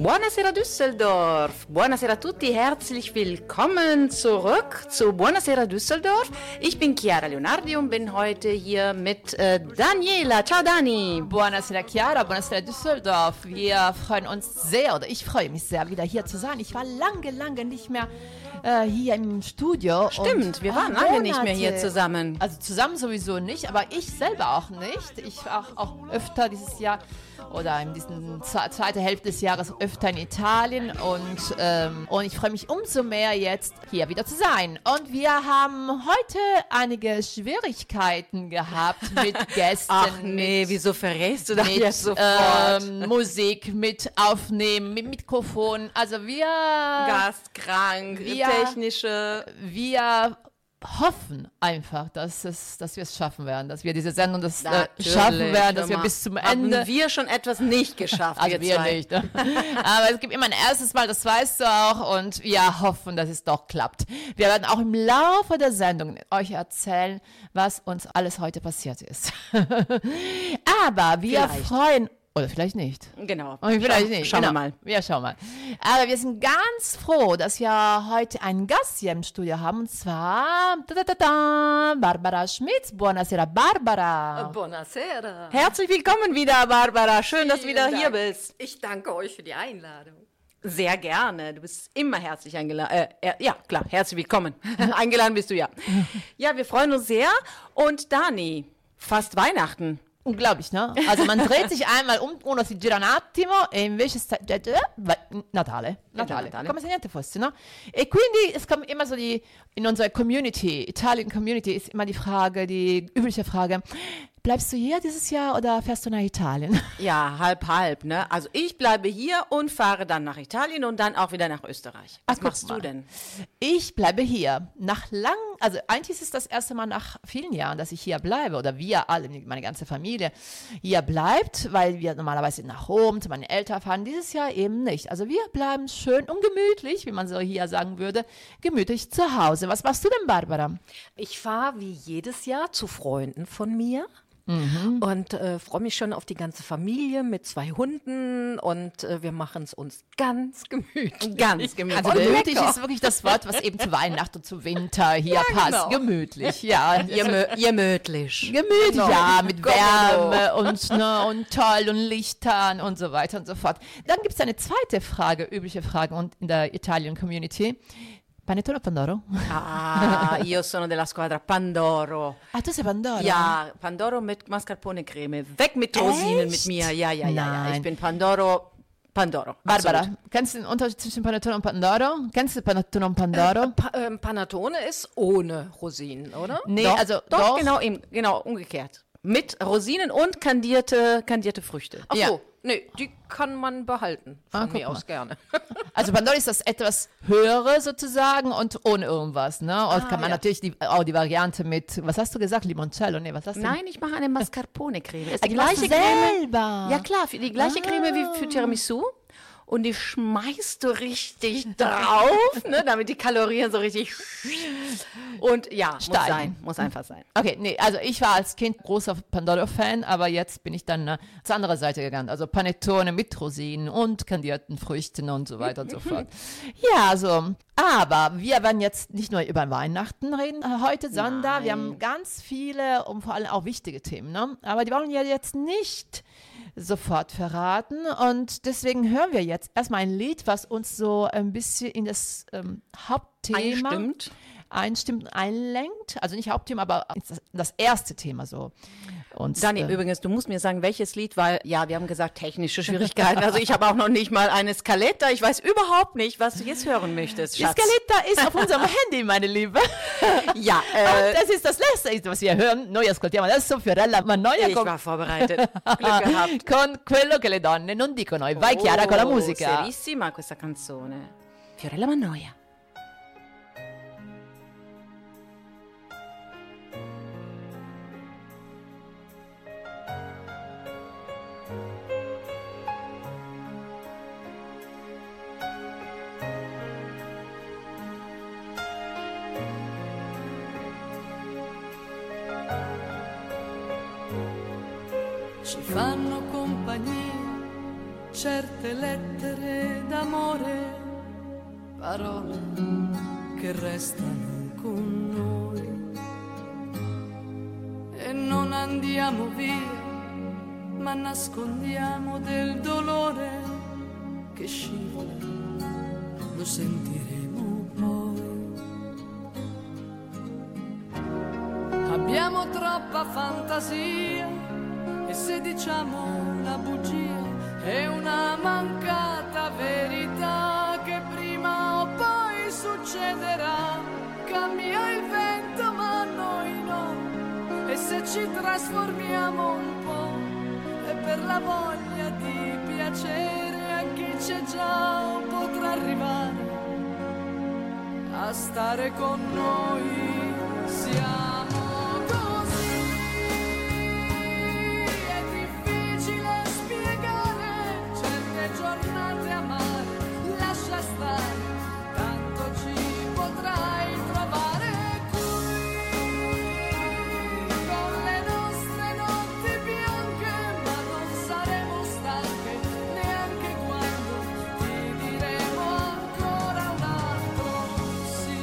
Buonasera Düsseldorf, buonasera a tutti, herzlich willkommen zurück zu Buonasera Düsseldorf. Ich bin Chiara Leonardi und bin heute hier mit Daniela. Ciao Dani. Buonasera Chiara, buonasera Düsseldorf. Wir freuen uns sehr, oder ich freue mich sehr, wieder hier zu sein. Ich war lange nicht mehr hier im Studio. Stimmt, wir waren lange nicht mehr hier zusammen. Also zusammen sowieso nicht, aber ich selber auch nicht. Ich war auch öfter dieses Jahr oder in diesen zweiten Hälfte des Jahres öfter in Italien und ich freue mich umso mehr jetzt hier wieder zu sein. Und wir haben heute einige Schwierigkeiten gehabt mit Gästen. Ach nee, wieso verrätst du das jetzt sofort? Musik, mit Aufnehmen, mit Mikrofon. Also wir... Gastkrank, technische... Wir hoffen einfach, dass wir es schaffen werden, dass wir diese Sendung schaffen werden, dass wir bis zum Ende... Haben wir schon etwas nicht geschafft, also wir nicht. Ne? Aber es gibt immer ein erstes Mal, das weißt du auch, und wir hoffen, dass es doch klappt. Wir werden auch im Laufe der Sendung euch erzählen, was uns alles heute passiert ist. Aber wir freuen uns... Oder vielleicht nicht. Genau. Vielleicht nicht. Schauen wir mal. Wir schauen mal. Aber wir sind ganz froh, dass wir heute einen Gast hier im Studio haben. Und zwar Barbara Schmitz. Buonasera, Barbara. Buonasera. Herzlich willkommen wieder, Barbara. Schön, dass du wieder hier bist. Ich danke euch für die Einladung. Sehr gerne. Du bist immer herzlich eingeladen. Ja, klar, herzlich willkommen. Eingeladen bist du ja. Ja, wir freuen uns sehr. Und Dani, fast Weihnachten. Unglaublich, ne? Also man dreht sich einmal um, uno si gira un attimo e invece Natale, come se niente fosse, no? E quindi es kommt immer so in unserer Community, Italien Community ist immer die übliche Frage, bleibst du hier dieses Jahr oder fährst du nach Italien? Ja, halb, ne? Also ich bleibe hier und fahre dann nach Italien und dann auch wieder nach Österreich. Was machst du denn? Ich bleibe hier. Also eigentlich ist es das erste Mal nach vielen Jahren, dass ich hier bleibe, oder wir alle, meine ganze Familie hier bleibt, weil wir normalerweise nach Rom zu meinen Eltern fahren. Dieses Jahr eben nicht. Also wir bleiben schön und gemütlich, wie man so hier sagen würde, gemütlich zu Hause. Was machst du denn, Barbara? Ich fahre wie jedes Jahr zu Freunden von mir. Und freue mich schon auf die ganze Familie mit 2 Hunden und wir machen es uns ganz gemütlich. Ganz gemütlich. Also gemütlich ist wirklich das Wort, was eben zu Weihnachten und zu Winter hier passt. Genau. Gemütlich, ja. Gemütlich. Gemütlich, genau. Ja, mit Wärme und toll und Lichtern und so weiter und so fort. Dann gibt es eine zweite Frage, übliche Frage und in der Italian-Community. Panettone o Pandoro? Ah, io sono della squadra Pandoro. Ah, du sei Pandoro? Ja, Pandoro mit Mascarpone-Creme. Weg mit Rosinen mit mir. Ja. Ich bin Pandoro. Barbara, absolut. Kennst du den Unterschied zwischen Panettone und Pandoro? Kennst du Panettone und Pandoro? Panettone ist ohne Rosinen, oder? Nee, doch. Genau, umgekehrt. Mit Rosinen und kandierte Früchte. Ach so, nee, die kann man behalten. Von mir aus gerne. Also Pandoro ist das etwas höhere sozusagen und ohne irgendwas, ne? Und kann man natürlich auch die Variante mit, was hast du gesagt, Limoncello? Nee, was hast du? Nein, ich mache eine Mascarpone-Creme. Ist die die gleiche Creme. Selber. Ja klar, die gleiche Creme wie für Tiramisu. Und die schmeißt du richtig drauf, ne, damit die Kalorien so richtig und ja, muss einfach sein. Okay, nee, also ich war als Kind großer Pandoro-Fan, aber jetzt bin ich dann zur anderen Seite gegangen. Also Panettone mit Rosinen und kandierten Früchten und so weiter und so fort. Ja, also, aber wir werden jetzt nicht nur über Weihnachten reden heute, sondern wir haben ganz viele und vor allem auch wichtige Themen, ne? Aber die wollen ja jetzt nicht sofort verraten und deswegen hören wir jetzt erstmal ein Lied, was uns so ein bisschen in das Hauptthema einstimmt und einlenkt. Also nicht Hauptthema, aber das erste Thema so. Und, Dani, übrigens, du musst mir sagen, welches Lied, weil, ja, wir haben gesagt, technische Schwierigkeiten. Also ich habe auch noch nicht mal eine Scaletta. Ich weiß überhaupt nicht, was du jetzt hören möchtest, Schatz. Die Scaletta ist auf unserem Handy, meine Liebe. Ja. Und das ist das letzte, was wir hören. Noi ascoltiamo adesso Fiorella Mannoia. Ich war vorbereitet. Glück gehabt. Con quello che le donne non dicono. E vai Chiara con la musica. Serissima questa canzone. Fiorella Mannoia. Ci fanno compagnia certe lettere d'amore, parole che restano con noi. E non andiamo via, ma nascondiamo del dolore che scivola, lo sentiremo poi. Abbiamo troppa fantasia e se diciamo una bugia è una mancata verità che prima o poi succederà. Cambia il vento ma noi no, e se ci trasformiamo un po' è per la voglia di piacere a chi c'è già, potrà arrivare a stare con noi. Siamo così, è difficile spiegare certe giornate amare, lascia stare, tanto ci potrai trovare qui, con le nostre notti bianche, ma non saremo stanche neanche quando ti diremo ancora un altro sì.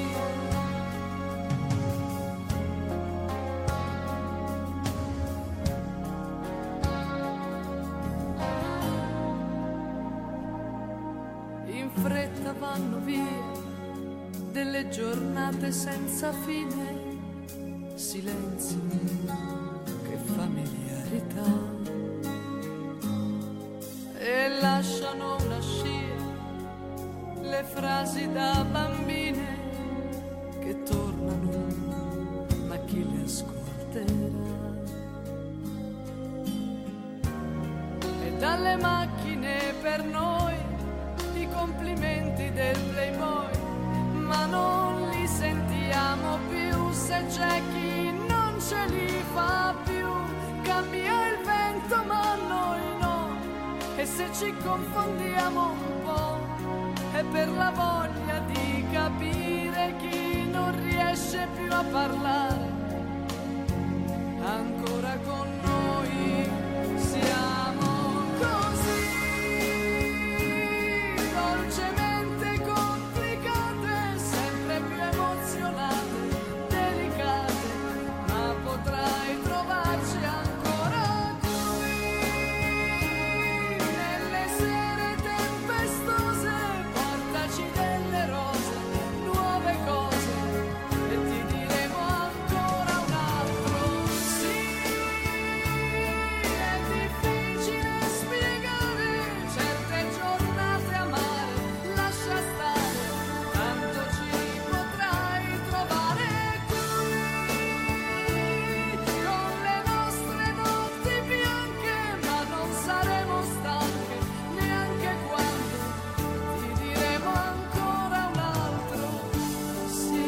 In fretta vanno via delle giornate senza fine, silenzi, che familiarità, e lasciano una scia le frasi da bambine che tornano, ma chi le ascolterà? E dalle macchine per noi i complimenti del Playboy, ma non li sentiamo più se c'è chi non ce li fa più. Cambia il vento ma noi no, e se ci confondiamo un po' è per la voglia di capire chi non riesce più a parlare ancora con noi. Siamo così dolcemente complicate, sempre più emozionate, delicate, ma potrai trovarci ancora qui, nelle sere tempestose, portaci delle rose, nuove cose, e ti diremo ancora un altro sì. È difficile spiegare certe giornate amare, lascia stare, tanto ci potrai trovare qui, con le nostre notti bianche, ma non saremo stanche neanche quando ti diremo ancora un altro sì.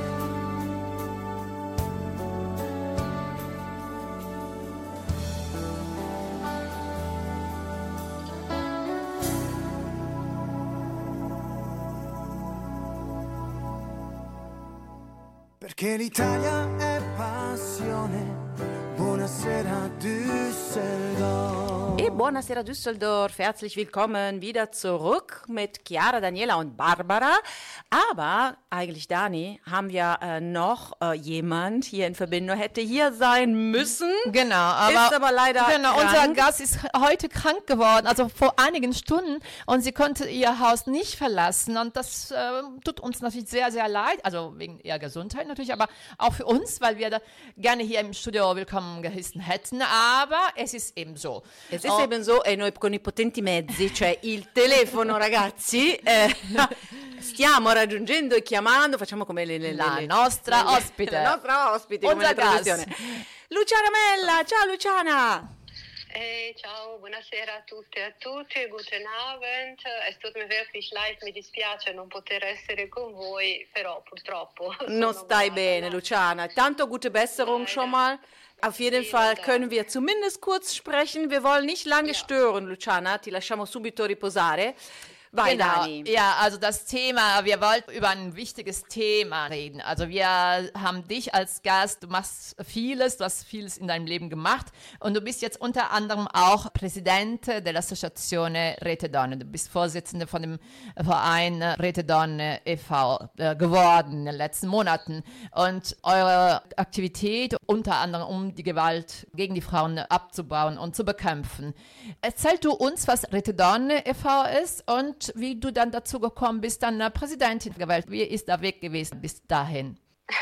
Perché l'Italia è passione. Buonasera Düsseldorf. Buonasera Düsseldorf, herzlich willkommen wieder zurück mit Chiara, Daniela und Barbara. Aber eigentlich, Dani, haben wir noch jemand hier in Verbindung, hätte hier sein müssen. Genau, ist aber leider genau, krank. Unser Gast ist heute krank geworden, also vor einigen Stunden, und sie konnte ihr Haus nicht verlassen, und das tut uns natürlich sehr, sehr leid, also wegen ihrer Gesundheit natürlich, aber auch für uns, weil wir da gerne hier im Studio willkommen geheißen hätten, aber es ist eben so. Es ist eben so, e noi con i potenti mezzi, cioè il telefono, ragazzi, stiamo raggiungendo e chiamando, facciamo come la nostra ospite. La nostra ospite, come la trasmissione. Luciana Mella, ciao Luciana! Ciao, buonasera a tutte e a tutti, guten Abend. Es tut mir wirklich leid, mi dispiace non poter essere con voi, però purtroppo. Non stai bene, Luciana. Tanto gute Besserung schon mal. Auf jeden Fall können wir zumindest kurz sprechen. Wir wollen nicht lange stören, Luciana. Ti lasciamo subito riposare. Weil, Genau, Dani. ja, also das Thema, wir wollten über ein wichtiges Thema reden. Also wir haben dich als Gast, du machst vieles, du hast vieles in deinem Leben gemacht und du bist jetzt unter anderem auch Presidente dell'Associazione Rete Donne. Du bist Vorsitzende von dem Verein Rete Donne e.V. Geworden in den letzten Monaten. Und eure Aktivität unter anderem, um die Gewalt gegen die Frauen abzubauen und zu bekämpfen. Erzähl du uns, was Rete Donne e.V. ist und wie du dann dazu gekommen bist, dann Präsidentin gewählt. Wie ist der Weg gewesen bis dahin?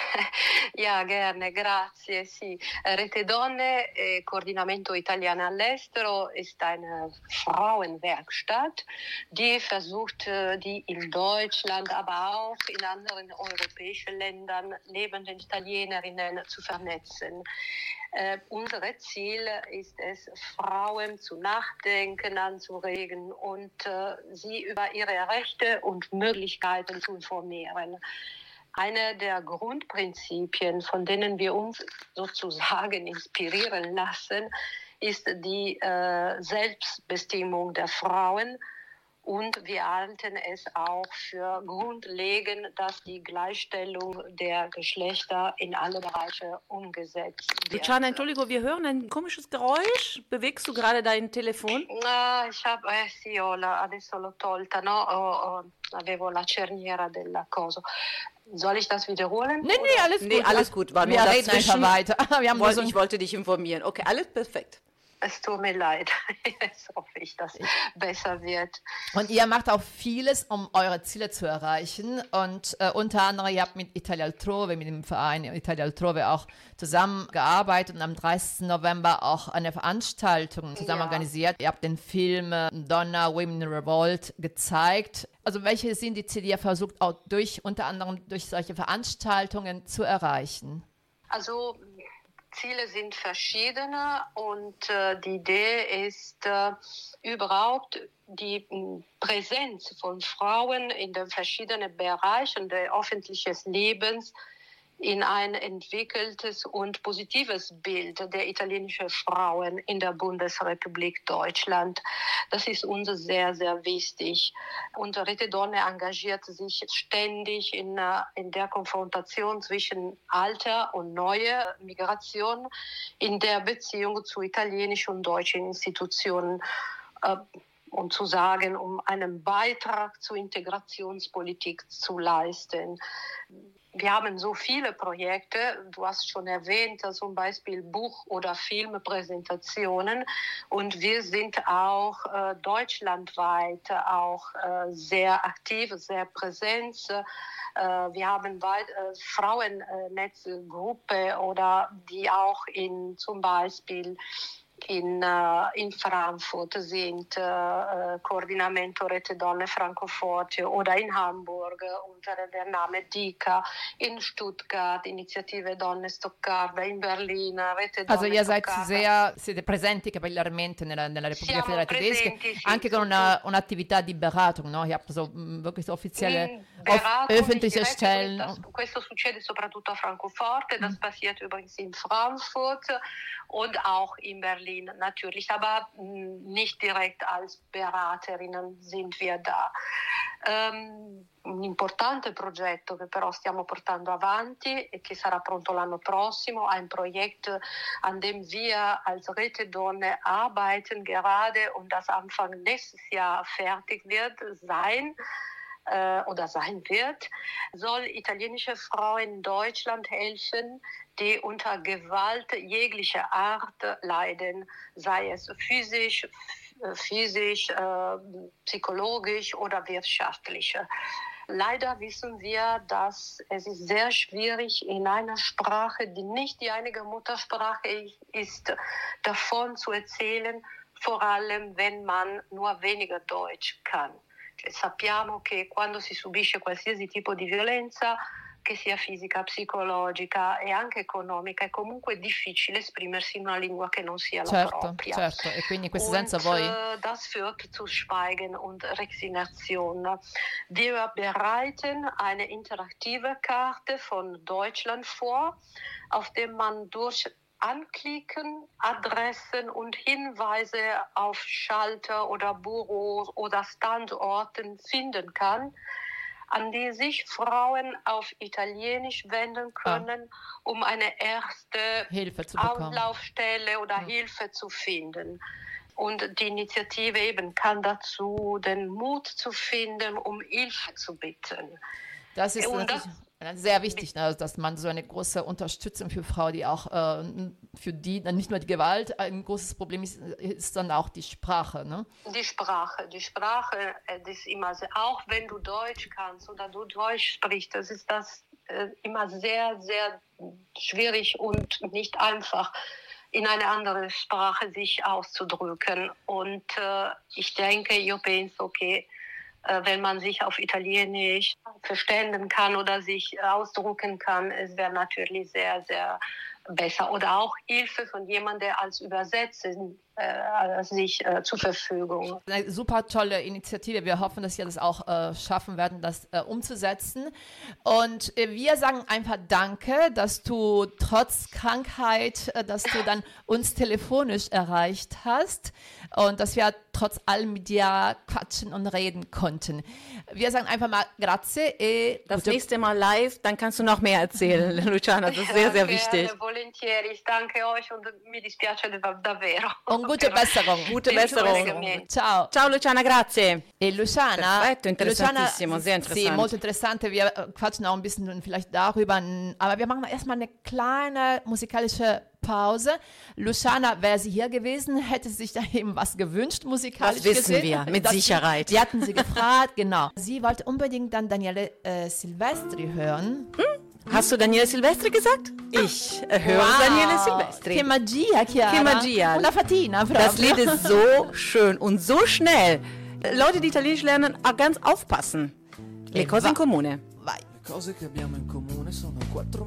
Ja, gerne, grazie. Sì. Rete Donne, Coordinamento Italiano all'Estero, ist eine Frauenwerkstatt, die versucht, die in Deutschland, aber auch in anderen europäischen Ländern lebenden Italienerinnen zu vernetzen. Unser Ziel ist es, Frauen zu nachdenken anzuregen und sie über ihre Rechte und Möglichkeiten zu informieren. Eine der Grundprinzipien, von denen wir uns sozusagen inspirieren lassen, ist die Selbstbestimmung der Frauen. Und wir halten es auch für grundlegend, dass die Gleichstellung der Geschlechter in alle Bereiche umgesetzt wird. Luciana, Entschuldigung, wir hören ein komisches Geräusch. Bewegst du gerade dein Telefon? Ich habe, sì, adesso l'ho tolta, no? Avevo la cerniera della cosa. Soll ich das wiederholen? Nee, alles gut. Nee, alles gut. War Wir nur reden dazwischen. einfach weiter. Wir haben Ich wollte dich informieren. Okay, alles perfekt. Es tut mir leid. Jetzt hoffe ich, dass es besser wird. Und ihr macht auch vieles, um eure Ziele zu erreichen. Und unter anderem, ihr habt mit Italia Altrove, mit dem Verein Italia Altrove auch zusammengearbeitet und am 30. November auch eine Veranstaltung zusammen organisiert. Ihr habt den Film Donna Women Revolt gezeigt. Also welche sind die Ziele, die ihr versucht, auch unter anderem durch solche Veranstaltungen zu erreichen? Also Ziele sind verschiedene und die Idee ist überhaupt die Präsenz von Frauen in den verschiedenen Bereichen des öffentlichen Lebens in ein entwickeltes und positives Bild der italienischen Frauen in der Bundesrepublik Deutschland. Das ist uns sehr, sehr wichtig. Und Rete Donne engagiert sich ständig in der Konfrontation zwischen alter und neuer Migration in der Beziehung zu italienischen und deutschen Institutionen. Und zu sagen, um einen Beitrag zur Integrationspolitik zu leisten. Wir haben so viele Projekte, du hast schon erwähnt, zum Beispiel Buch- oder Filmpräsentationen und wir sind auch deutschlandweit auch sehr aktiv, sehr präsent. Wir haben Frauennetzgruppe oder die auch zum Beispiel in Frankfurt sind, Coordinamento Rete Donne Francoforte oder in Hamburg unter der Name DICA, in Stuttgart, Iniziative Donne Stoccarda, in Berlin, Rete Donne Also ihr seid Stoccarda. siete presenti capillarmente nella Repubblica Federale Tedesca, presenti, sì, anche con un'attività di Beratung, no? Ihr habt so wirklich so offizielle Beratung, öffentliche direkt, Stellen. Questo succede soprattutto a Francoforte, das passiert übrigens in Frankfurt und auch in Berlin natürlich, aber nicht direkt als Beraterinnen sind wir da. Un importante progetto che però stiamo portando avanti e che sarà pronto l'anno prossimo, ein Projekt, an dem wir als Rete Donne arbeiten gerade und das Anfang nächstes Jahr fertig sein wird, soll italienische Frauen in Deutschland helfen, die unter Gewalt jeglicher Art leiden, sei es physisch, psychologisch oder wirtschaftlich. Leider wissen wir, dass es ist sehr schwierig in einer Sprache, die nicht die einzige Muttersprache ist, davon zu erzählen, vor allem wenn man nur weniger Deutsch kann. Sappiamo che quando si subisce qualsiasi tipo di violenza, che sia fisica, psicologica e anche economica, è comunque difficile esprimersi in una lingua che non sia la propria. Certo, e quindi in questo senso voi... Das führt zu Schweigen und Resignation. Wir bereiten eine interaktive Karte von Deutschland vor, auf der man durch anklicken, Adressen und Hinweise auf Schalter oder Büros oder Standorten finden kann, an die sich Frauen auf Italienisch wenden können, um eine erste Hilfe zu bekommen. Anlaufstelle oder Hilfe zu finden. Und die Initiative eben kann dazu den Mut zu finden, um Hilfe zu bitten. Das ist sehr wichtig, dass man so eine große Unterstützung für Frauen, die auch für die dann nicht nur die Gewalt ein großes Problem ist dann auch die Sprache. Ne? Die Sprache ist immer sehr, auch wenn du Deutsch kannst oder du Deutsch sprichst, das ist immer sehr, sehr schwierig und nicht einfach, in eine andere Sprache sich auszudrücken. Und ich denke, io penso che wenn man sich auf Italienisch verständigen kann oder sich ausdrücken kann, es wäre natürlich sehr, sehr besser. Oder auch Hilfe von jemandem, der als Übersetzer sich zur Verfügung. Eine super tolle Initiative. Wir hoffen, dass wir das auch schaffen werden, das umzusetzen. Und wir sagen einfach Danke, dass du trotz Krankheit, dass du dann uns telefonisch erreicht hast und dass wir trotz allem mit dir quatschen und reden konnten. Wir sagen einfach mal Grazie. Das nächste Mal live, dann kannst du noch mehr erzählen, Luciana. Das ist sehr, sehr wichtig. Volentieri, ich danke euch und mi dispiace davvero. Und gute Besserung. Gute Besserung. Ciao. Ciao Luciana, grazie. E Luciana, Perfetto, interessantissimo, sehr interessant. Sì, molto interessante. Wir quatschen auch ein bisschen vielleicht darüber, aber wir machen erstmal eine kleine musikalische Pause. Luciana, wäre sie hier gewesen, hätte sie sich da eben was gewünscht, musikalisch gesehen. Das wissen wir, mit Sicherheit. Die hatten sie gefragt, genau. Sie wollte unbedingt dann Daniele Silvestri hören. Hast du Daniele Silvestri gesagt? Ich höre Daniele Silvestri. Che magia, Chiara. Che magia. Una fatina proprio. Das Lied ist so schön und so schnell. Leute, die Italienisch lernen, ganz aufpassen. Le cose in comune. Vai. Le cose che abbiamo in comune sono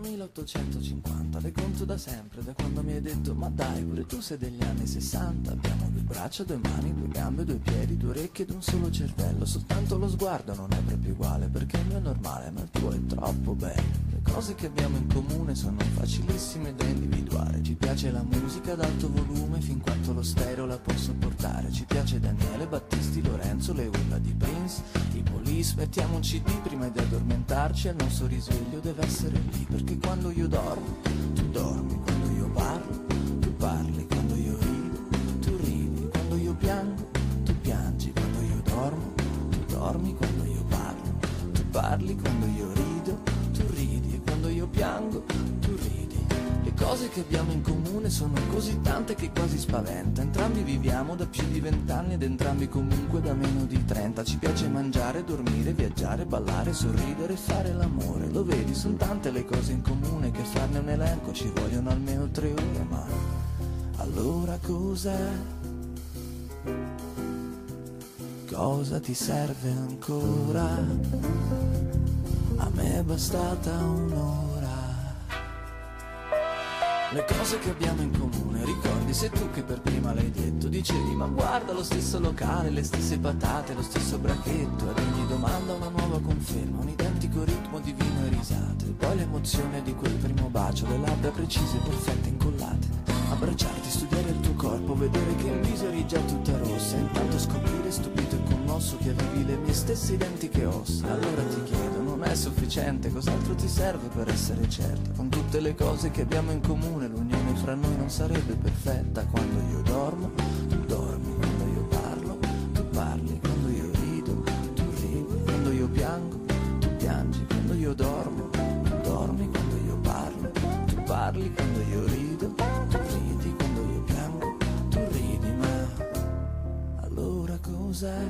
4.850, le conto da sempre, da quando mi hai detto ma dai, pure tu sei degli anni 60. Abbiamo 2 braccia, 2 mani, 2 gambe, 2 piedi, 2 orecchie ed un solo cervello. Soltanto lo sguardo non è proprio uguale, perché il mio è normale ma il tuo è troppo bello. Le cose che abbiamo in comune sono facilissime da individuare. Ci piace la musica ad alto volume fin quanto lo stereo la può sopportare. Ci piace Daniele, Battisti, Lorenzo, le urla di Prince, i Police. Mettiamo un CD prima di addormentarci e il nostro risveglio deve essere lì. Perché quando io dormo, tu dormi. Quando io parlo, tu parli. Quando io rido, tu ridi. Quando io piango, tu piangi. Quando io dormo, tu dormi. Quando io parlo, tu parli. Quando io rido, tu ridi. E quando io piango, tu ridi. Le cose che abbiamo in comune sono così tante che quasi spaventa. Entrambi viviamo da più di 20 anni ed entrambi comunque da meno di 30. Ci piace mangiare, dormire, viaggiare, ballare, sorridere e fare l'amore. Lo vedi, sono tante le cose in comune che farne un elenco ci vogliono almeno 3 ore. Ma allora cos'è? Cosa ti serve ancora? A me è bastata un'ora. Le cose che abbiamo in comune, ricordi, sei tu che per prima l'hai detto. Dicevi ma guarda lo stesso locale, le stesse patate, lo stesso bracchetto. Ad ogni domanda una nuova conferma, un identico ritmo di vino e risate. Poi l'emozione di quel primo bacio, le labbra precise, perfette, incollate. Abbracciarti, studiare il tuo corpo, vedere che in viso eri già tutta rossa. E intanto scoprire stupito e commosso che avevi le mie stesse identiche ossa. Allora ti chiedo, non è sufficiente, cos'altro ti serve per essere certa? Con tutte le cose che abbiamo in comune, l'unione fra noi non sarebbe perfetta. Quando io dormo, tu dormi. Quando io parlo, tu parli. Quando io rido, tu ridi. Quando io piango, tu piangi. Quando io dormo, tu dormi. Quando io parlo, tu parli. Quando io rido, tu ridi. Quando io piango, tu ridi. Ma allora cos'è?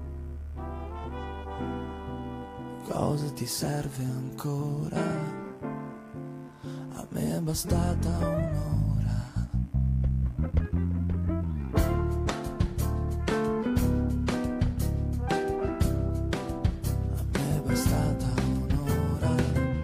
Cosa ti serve ancora? A me è bastata un'ora. A me è bastata un'ora.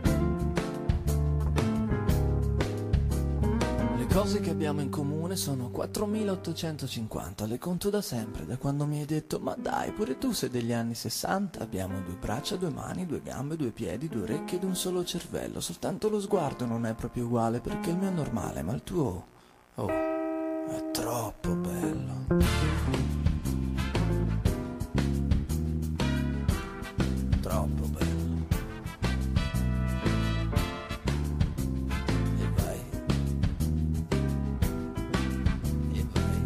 Le cose che abbiamo in comune sono 4.850, le conto da sempre, da quando mi hai detto ma dai, pure tu sei degli anni 60. Abbiamo 2 braccia, 2 mani, 2 gambe, 2 piedi, 2 orecchie ed un solo cervello. Soltanto lo sguardo non è proprio uguale, perché il mio è normale ma il tuo Oh, è troppo bello. Troppo bello. E vai. E vai.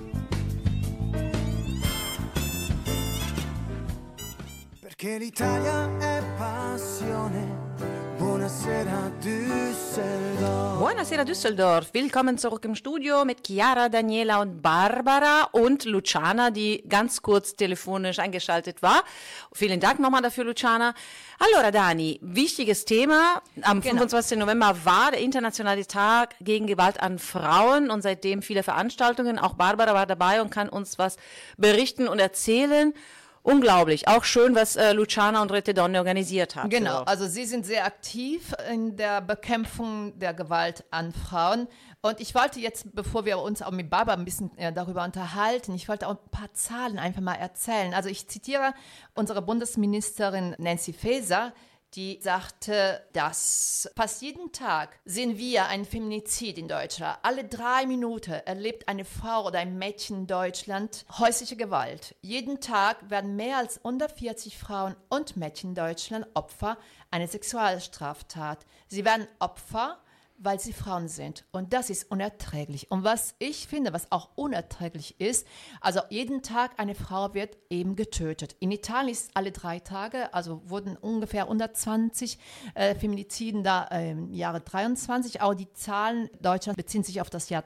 Perché l'Italia è passione. Buonasera Düsseldorf. Buonasera Düsseldorf. Willkommen zurück im Studio mit Chiara, Daniela und Barbara und Luciana, die ganz kurz telefonisch eingeschaltet war. Vielen Dank nochmal dafür, Luciana. Allora Dani, wichtiges Thema. Am 25. November war der internationale Tag gegen Gewalt an Frauen und seitdem viele Veranstaltungen. Auch Barbara war dabei und kann uns was berichten und erzählen. Unglaublich. Auch schön, was Luciana und Rete Donne organisiert haben. Genau, also sie sind sehr aktiv in der Bekämpfung der Gewalt an Frauen. Und ich wollte jetzt, bevor wir uns auch mit Barbara ein bisschen darüber unterhalten, ich wollte auch ein paar Zahlen einfach mal erzählen. Also ich zitiere unsere Bundesministerin Nancy Faeser, die sagte, dass fast jeden Tag sehen wir ein Feminizid in Deutschland. Alle 3 Minuten erlebt eine Frau oder ein Mädchen in Deutschland häusliche Gewalt. Jeden Tag werden mehr als 140 Frauen und Mädchen in Deutschland Opfer einer Sexualstraftat. Sie werden Opfer, weil sie Frauen sind. Und das ist unerträglich. Und was ich finde, was auch unerträglich ist, also jeden Tag eine Frau wird eben getötet. In Italien ist alle 3 Tage, also wurden ungefähr 120 Feminiziden da im Jahre 23. Auch die Zahlen Deutschland beziehen sich auf das Jahr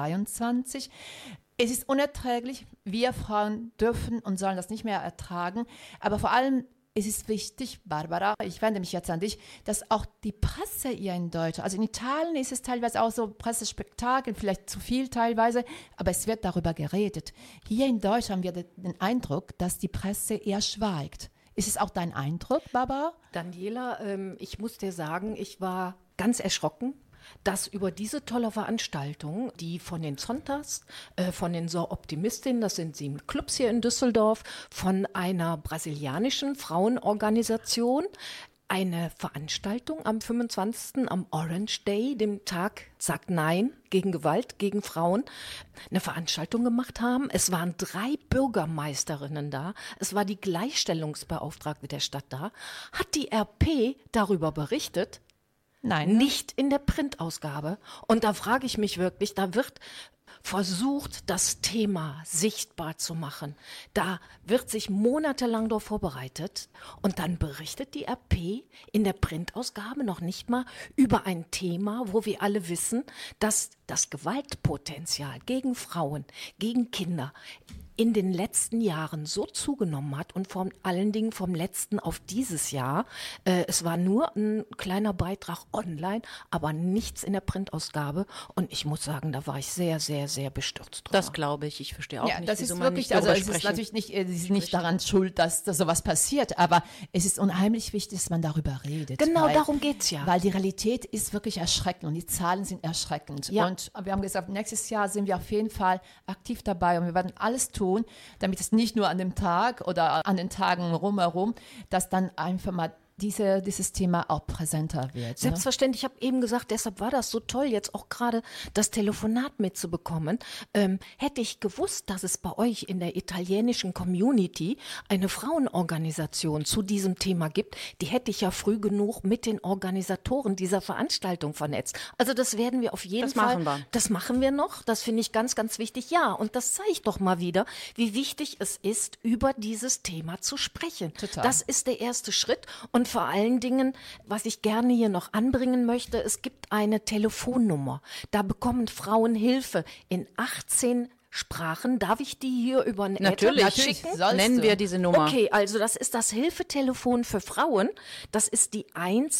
23. Es ist unerträglich. Wir Frauen dürfen und sollen das nicht mehr ertragen. Aber vor allem es ist wichtig, Barbara, ich wende mich jetzt an dich, dass auch die Presse hier in Deutschland, also in Italien ist es teilweise auch so Pressespektakel, vielleicht zu viel teilweise, aber es wird darüber geredet. Hier in Deutschland haben wir den Eindruck, dass die Presse eher schweigt. Ist es auch dein Eindruck, Barbara? Daniela, ich muss dir sagen, ich war ganz erschrocken, dass über diese tolle Veranstaltung, die von den Zontas, von den So Optimistinnen, das sind 7 Clubs hier in Düsseldorf, von einer brasilianischen Frauenorganisation, eine Veranstaltung am 25. am Orange Day, dem Tag sagt Nein gegen Gewalt gegen Frauen, eine Veranstaltung gemacht haben. Es waren 3 Bürgermeisterinnen da, es war die Gleichstellungsbeauftragte der Stadt da, hat die RP darüber berichtet. Nein. Nicht in der Printausgabe. Und da frage ich mich wirklich, da wird versucht, das Thema sichtbar zu machen. Da wird sich monatelang darauf vorbereitet und dann berichtet die RP in der Printausgabe noch nicht mal über ein Thema, wo wir alle wissen, dass das Gewaltpotenzial gegen Frauen, gegen Kinder in den letzten Jahren so zugenommen hat und vor allen Dingen vom letzten auf dieses Jahr. Es war nur ein kleiner Beitrag online, aber nichts in der Printausgabe. Und ich muss sagen, da war ich sehr, sehr, sehr bestürzt drüber. Das glaube ich. Ich verstehe auch nicht, das wieso ist man wirklich, nicht darüber also es ist sprechen. natürlich nicht, sie sind nicht daran schuld, dass sowas passiert, aber es ist unheimlich wichtig, dass man darüber redet. Genau, darum geht's ja. Weil die Realität ist wirklich erschreckend und die Zahlen sind erschreckend. Ja. Und wir haben gesagt, nächstes Jahr sind wir auf jeden Fall aktiv dabei und wir werden alles tun, damit es nicht nur an dem Tag oder an den Tagen rumherum, dass dann einfach mal dieses Thema auch präsenter wird. Selbstverständlich, ich habe eben gesagt, deshalb war das so toll, jetzt auch gerade das Telefonat mitzubekommen. Hätte ich gewusst, dass es bei euch in der italienischen Community eine Frauenorganisation zu diesem Thema gibt, die hätte ich ja früh genug mit den Organisatoren dieser Veranstaltung vernetzt. Also das werden wir auf jeden Fall. Das machen wir noch, das finde ich ganz, ganz wichtig. Ja, und das zeigt doch mal wieder, wie wichtig es ist, über dieses Thema zu sprechen. Total. Das ist der erste Schritt und vor allen Dingen, was ich gerne hier noch anbringen möchte, es gibt eine Telefonnummer. Da bekommen Frauen Hilfe in 18 Sprachen. Darf ich die hier über einen Natürlich schicken? Nennen wir diese Nummer. Okay, also das ist das Hilfetelefon für Frauen. Das ist die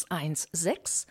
116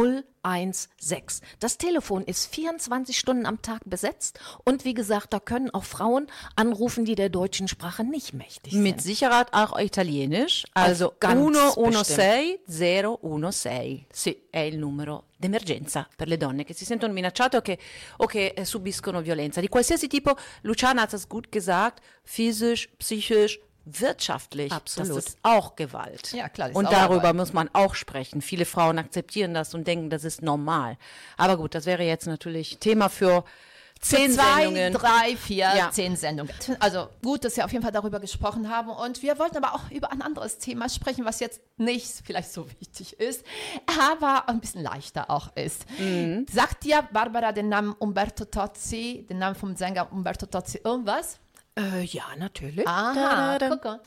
016. Das Telefon ist 24 Stunden am Tag besetzt und wie gesagt, da können auch Frauen anrufen, die der deutschen Sprache nicht mächtig sind. Mit Sicherheit auch Italienisch. Also ganz 116 016. Sì, è il numero d'emergenza per le donne che si sentono minacciate o che subiscono violenza. Di qualsiasi tipo, Luciana hat es gut gesagt, physisch, psychisch, wirtschaftlich. Absolut. Das ist auch Gewalt. Ja, klar, das ist und auch darüber Arbeit. muss man auch sprechen. Viele Frauen akzeptieren das und denken, das ist normal. Aber gut, das wäre jetzt natürlich Thema für 10 Sendungen. 2, 3, 4, Ja. 10 Sendungen. Also gut, dass wir auf jeden Fall darüber gesprochen haben. Und wir wollten aber auch über ein anderes Thema sprechen, was jetzt nicht vielleicht so wichtig ist, aber ein bisschen leichter auch ist. Sagt dir, Barbara, den Namen Umberto Tozzi, den Namen vom Sänger Umberto Tozzi irgendwas? Ja, natürlich. Aha, guck mal.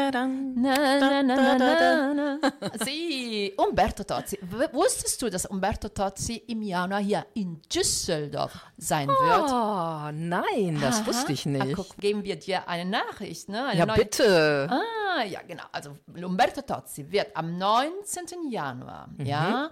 Sie, Umberto Tozzi. Wusstest du, dass Umberto Tozzi im Januar hier in Düsseldorf sein wird? Oh, nein, das wusste ich nicht. Guck, geben wir dir eine Nachricht, ne? Eine Ja, neue- bitte. Ja, genau. Also Umberto Tozzi wird am 19. Januar, ja,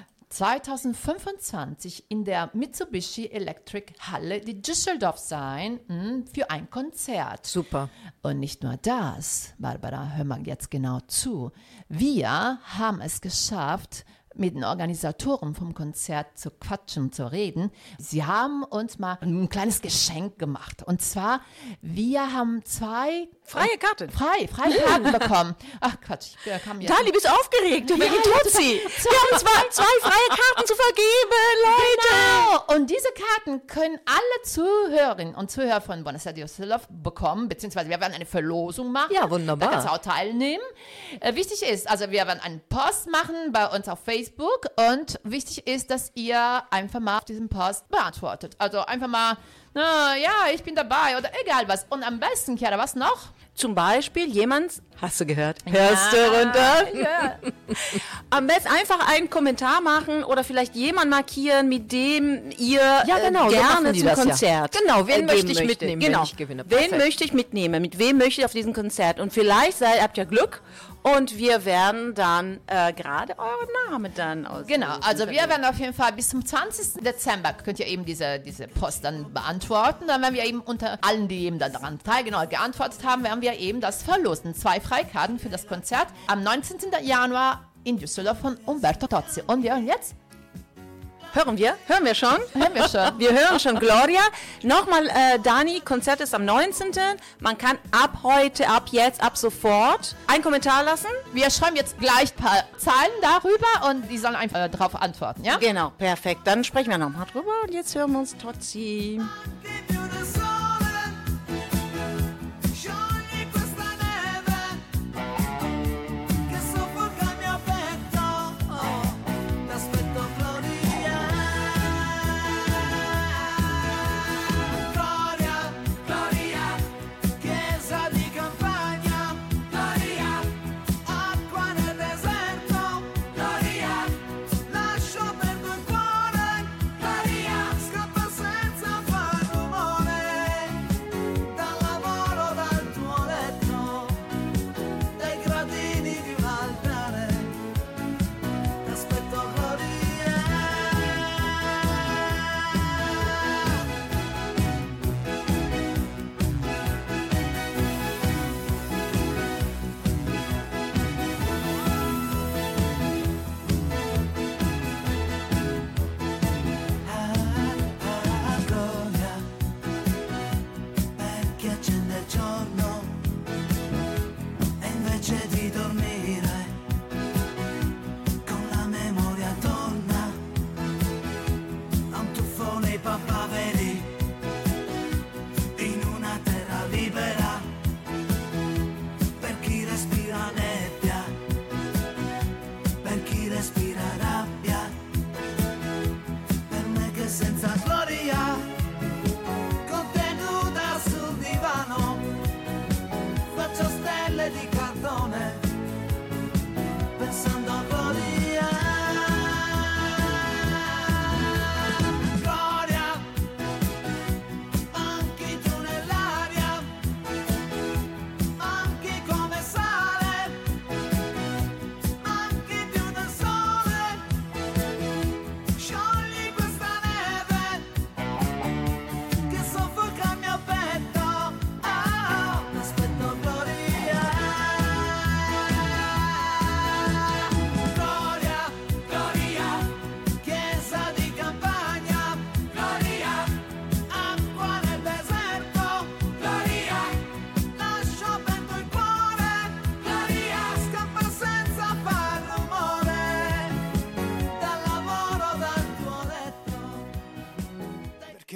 2025 in der Mitsubishi Electric Halle in Düsseldorf sein für ein Konzert. Super. Und nicht nur das, Barbara, hör mal jetzt genau zu. Wir haben es geschafft, mit den Organisatoren vom Konzert zu quatschen, zu reden. Sie haben uns mal ein kleines Geschenk gemacht. Und zwar, wir haben 2 Freie Karten. freie Karten bekommen. Ach Quatsch, ich kam jetzt. Dali, bist aufgeregt. Wegen Tutsi. Wir haben zwei freie Karten zu vergeben, Leute. Genau. Und diese Karten können alle Zuhörerinnen und Zuhörer von Buenos Aires Düsseldorf bekommen, beziehungsweise wir werden eine Verlosung machen. Ja, wunderbar. Da kannst du auch teilnehmen. Wichtig ist, also wir werden einen Post machen bei uns auf Facebook und wichtig ist, dass ihr einfach mal auf diesen Post beantwortet. Also einfach mal, na, ja, ich bin dabei oder egal was. Und am besten, Chiara, was noch? Zum Beispiel jemand, hast du gehört? Hörst du runter? Ja. Am besten einfach einen Kommentar machen oder vielleicht jemanden markieren, mit dem ihr Ja, genau, so machen gerne die zum das ja. Konzert Genau, wen gehen möchte ich möchte. mitnehmen, Genau. wenn ich gewinne? Wen Perfekt. möchte ich mitnehmen? Mit wem möchte ich auf diesem Konzert? Und vielleicht habt ihr Glück und wir werden dann gerade euren Namen dann aus. Genau, also wir werden auf jeden Fall bis zum 20. Dezember könnt ihr eben diese Post dann beantworten. Dann werden wir eben unter allen, die eben daran geantwortet haben, werden wir eben das verlosen. 2 Freikarten für das Konzert am 19. Januar in Düsseldorf von Umberto Tozzi. Und wir hören jetzt? Hören wir? Hören wir schon? Hören wir schon. Wir hören schon Gloria. Nochmal, Dani, Konzert ist am 19. Man kann ab heute, ab jetzt, ab sofort einen Kommentar lassen. Wir schreiben jetzt gleich ein paar Zahlen darüber und die sollen einfach darauf antworten, ja? Genau, perfekt. Dann sprechen wir nochmal drüber und jetzt hören wir uns Tozzi. Più del sole, sciogli questa neve che soffoca il mio petto. T'aspetto Gloria, Gloria, Gloria, chiesa di campagna, Gloria, acqua nel deserto, Gloria, lascio perdo il cuore, Gloria, scappa senza far rumore.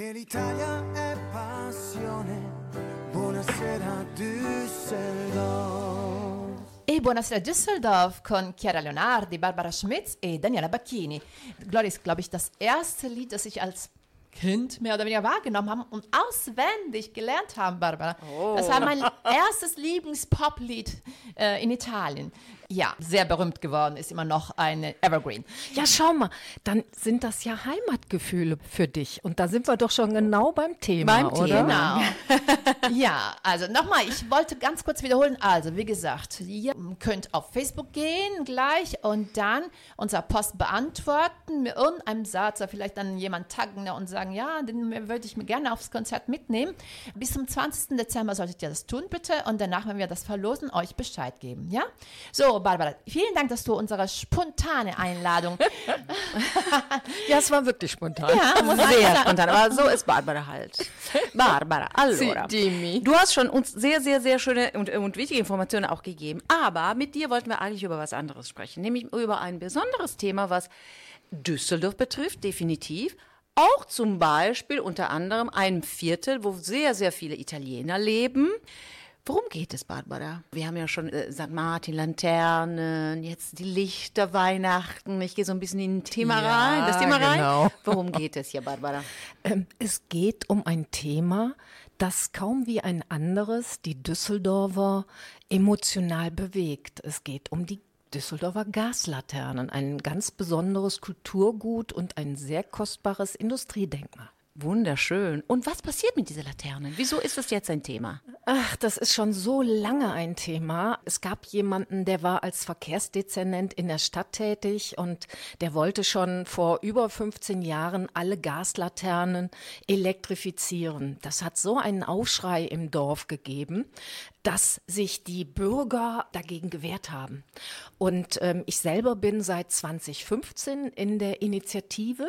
Che l'Italia è passione. Buonasera Düsseldorf. E buonasera Düsseldorf con Chiara Leonardi, Barbara Schmitz e Daniela Bacchini. Glory ist, glaube ich, das erste Lied, das ich als Kind mehr oder weniger wahrgenommen habe und auswendig gelernt habe, Barbara. Oh. Das war mein erstes Lieblings-Pop-Lied in Italien. Ja, sehr berühmt geworden, ist immer noch eine Evergreen. Ja, schau mal, dann sind das ja Heimatgefühle für dich. Und da sind wir doch schon genau beim Thema, oder? Genau. Ja, also nochmal, ich wollte ganz kurz wiederholen. Also, wie gesagt, ihr könnt auf Facebook gehen gleich und dann unser Post beantworten mit irgendeinem Satz oder vielleicht dann jemand taggen und sagen, ja, den würde ich mir gerne aufs Konzert mitnehmen. Bis zum 20. Dezember solltet ihr das tun, bitte. Und danach, wenn wir das verlosen, euch Bescheid geben, ja? So, Barbara, vielen Dank, dass du unsere spontane Einladung... Ja, es war wirklich spontan. Ja, sehr spontan, aber so ist Barbara halt. Barbara, allora, du hast schon uns sehr, sehr, sehr schöne und wichtige Informationen auch gegeben, aber mit dir wollten wir eigentlich über was anderes sprechen, nämlich über ein besonderes Thema, was Düsseldorf betrifft, definitiv. Auch zum Beispiel unter anderem ein Viertel, wo sehr, sehr viele Italiener leben. Worum geht es, Barbara? Wir haben ja schon St. Martin, Laternen, jetzt die Lichter, Weihnachten. Ich gehe so ein bisschen in das Thema rein. Worum geht es hier, Barbara? Es geht um ein Thema, das kaum wie ein anderes die Düsseldorfer emotional bewegt. Es geht um die Düsseldorfer Gaslaternen, ein ganz besonderes Kulturgut und ein sehr kostbares Industriedenkmal. Wunderschön. Und was passiert mit dieser Laterne? Wieso ist das jetzt ein Thema? Ach, das ist schon so lange ein Thema. Es gab jemanden, der war als Verkehrsdezernent in der Stadt tätig und der wollte schon vor über 15 Jahren alle Gaslaternen elektrifizieren. Das hat so einen Aufschrei im Dorf gegeben, dass sich die Bürger dagegen gewehrt haben. Und ich selber bin seit 2015 in der Initiative.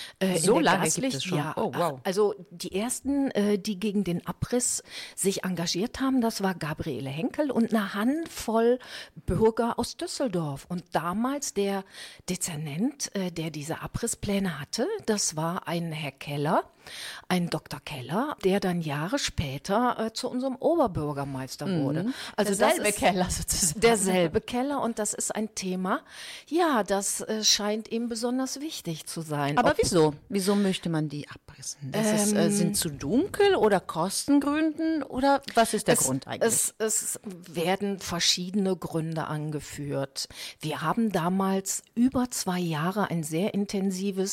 So lange gibt es schon? Ja, oh, wow. Also die ersten, die gegen den Abriss sich engagiert haben, das war Gabriele Henkel und eine Handvoll Bürger aus Düsseldorf. Und damals der Dezernent, der diese Abrisspläne hatte, das war ein Herr Keller, ein Dr. Keller, der dann Jahre später zu unserem Oberbürgermeister wurde. Also derselbe Keller sozusagen. Derselbe Keller und das ist ein Thema, ja, das scheint ihm besonders wichtig zu sein. Aber wieso? Wieso möchte man die abrissen? Sind zu dunkel oder Kostengründen oder was ist der Grund eigentlich? Es werden verschiedene Gründe angeführt. Wir haben damals über 2 Jahre einen sehr intensiven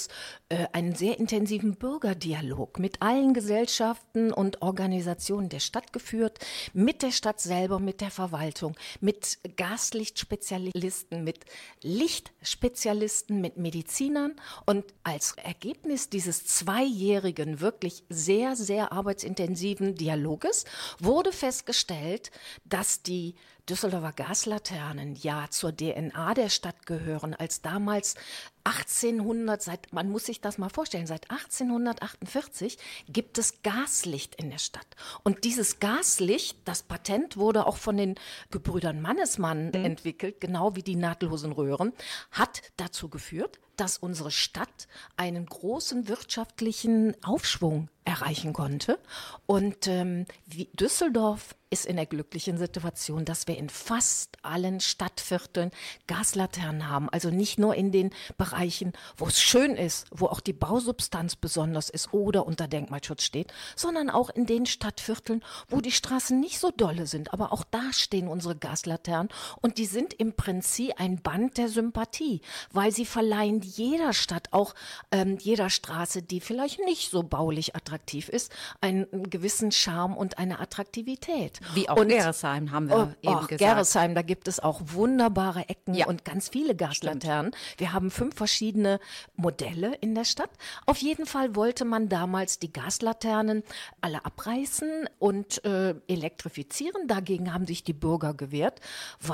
Bürgerdialog mit allen Gesellschaften und Organisationen der Stadt geführt, mit der Stadt selber, mit der Verwaltung, mit Gaslichtspezialisten, mit Lichtspezialisten, mit Medizinern und als Ergebnis dieses 2-jährigen, wirklich sehr, sehr arbeitsintensiven Dialoges wurde festgestellt, dass die Düsseldorfer Gaslaternen ja zur DNA der Stadt gehören, als damals 1800, man muss sich das mal vorstellen, seit 1848 gibt es Gaslicht in der Stadt. Und dieses Gaslicht, das Patent wurde auch von den Gebrüdern Mannesmann entwickelt, genau wie die nahtlosen Röhren, hat dazu geführt, dass unsere Stadt einen großen wirtschaftlichen Aufschwung erreichen konnte. Und Düsseldorf ist in der glücklichen Situation, dass wir in fast allen Stadtvierteln Gaslaternen haben. Also nicht nur in den Bereichen, wo es schön ist, wo auch die Bausubstanz besonders ist oder unter Denkmalschutz steht, sondern auch in den Stadtvierteln, wo die Straßen nicht so dolle sind. Aber auch da stehen unsere Gaslaternen und die sind im Prinzip ein Band der Sympathie, weil sie verleihen jeder Stadt, auch jeder Straße, die vielleicht nicht so baulich attraktiv ist, einen gewissen Charme und eine Attraktivität. Wie auch Gerresheim haben wir eben gesagt. Gerresheim, da gibt es auch wunderbare Ecken und ganz viele Gaslaternen. Wir haben 5 verschiedene Modelle in der Stadt. Auf jeden Fall wollte man damals die Gaslaternen alle abreißen und elektrifizieren. Dagegen haben sich die Bürger gewehrt, weil